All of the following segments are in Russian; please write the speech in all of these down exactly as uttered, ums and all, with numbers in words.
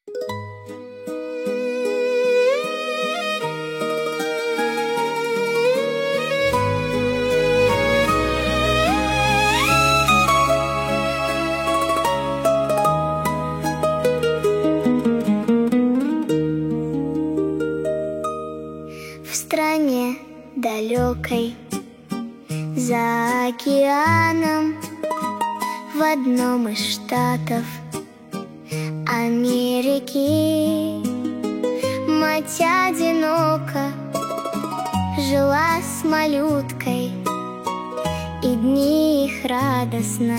В стране далекой, за океаном, в одном из штатов Америки, мать одиноко жила с малюткой, и дни их радостно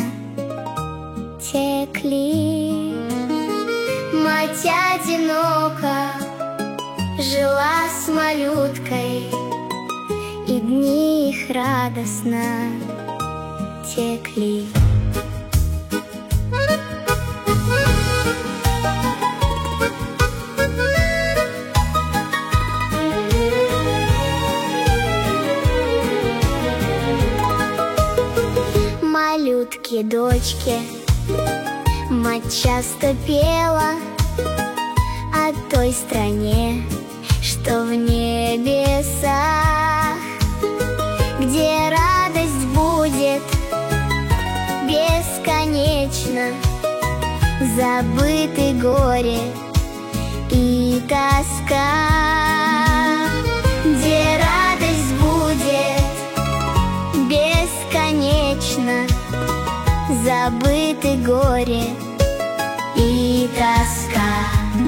текли. Мать одиноко жила с малюткой, и дни их радостно текли. Малютке дочке мать часто пела о той стране, что в небесах, где радость будет бесконечно, забыты горе и тоска. Где радость будет бесконечно, забыты горе и тоска.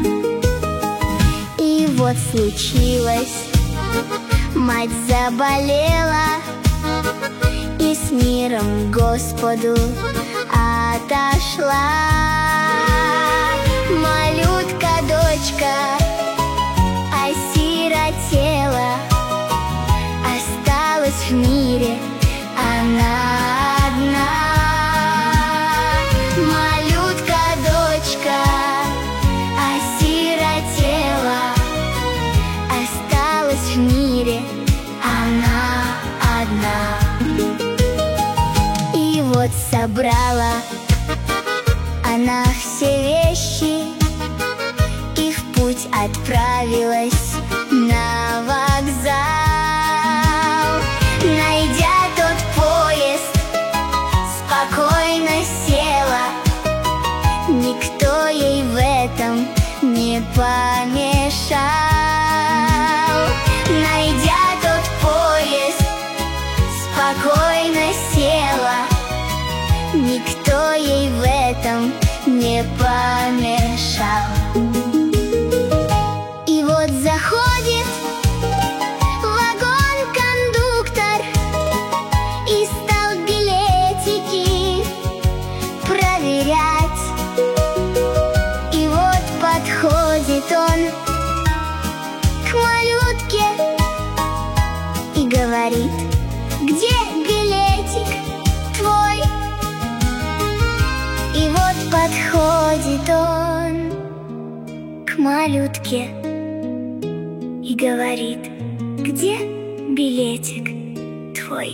И вот случилось, мать заболела и с миром к Господу отошла. Малютка дочка осиротела, осталась в мире она одна. Малютка дочка осиротела, осталась в мире она одна. И вот собрала она все вещи и в путь отправилась на вокзал. Найдя тот поезд, спокойно села, никто ей в этом не помешал. Найдя тот поезд, спокойно села, никто ей в этом не помешал. И вот заходит в вагон кондуктор и стал билетики проверять. И вот подходит он к малютке и говорит: где билетик твой? И вот подходит он к малютке и говорит: где билетик твой?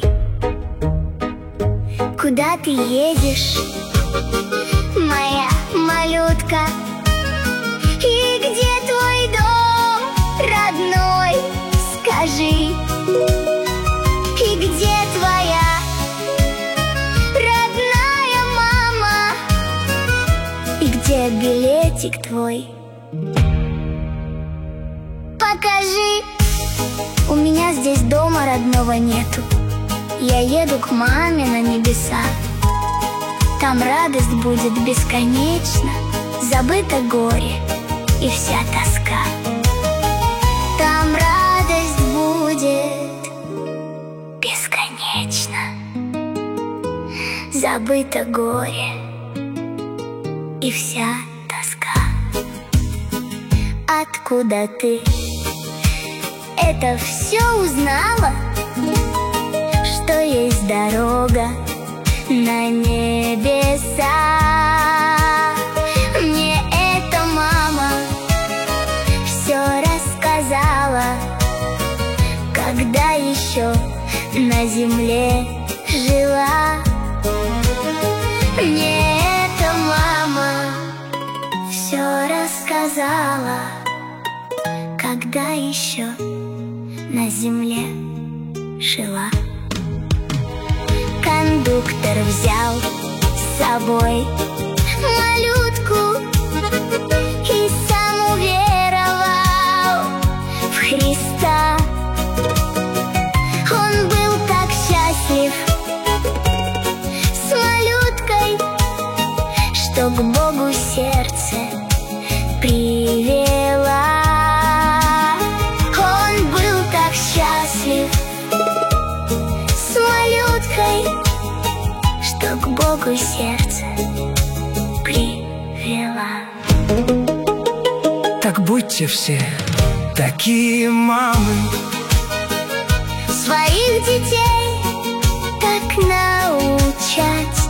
Куда ты едешь, моя малютка? И где твой дом родной, скажи? И где твоя родная мама? И где билетик твой? Покажи. У меня здесь дома родного нету. Я еду к маме на небеса. Там радость будет бесконечно, забыто горе и вся тоска. Там радость будет бесконечно, забыто горе и вся тоска. Откуда ты это все узнала? Что есть дорога на небеса? Мне эта мама все рассказала, когда еще на земле жила. Мне эта мама все рассказала, сказала, когда еще на земле жила. Кондуктор взял с собой малютку и сам уверовал в Христа. Он был так счастлив с малюткой, что к Богу сердце привела. Он был так счастлив с малюткой, что к Богу сердце привела. Так будьте все такие мамы, своих детей так научать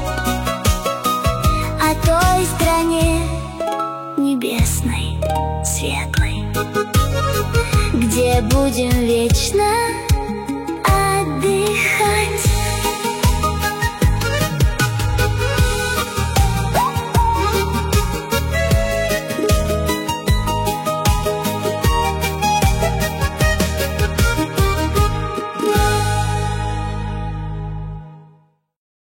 о той стране небесной, светлой, где будем вечно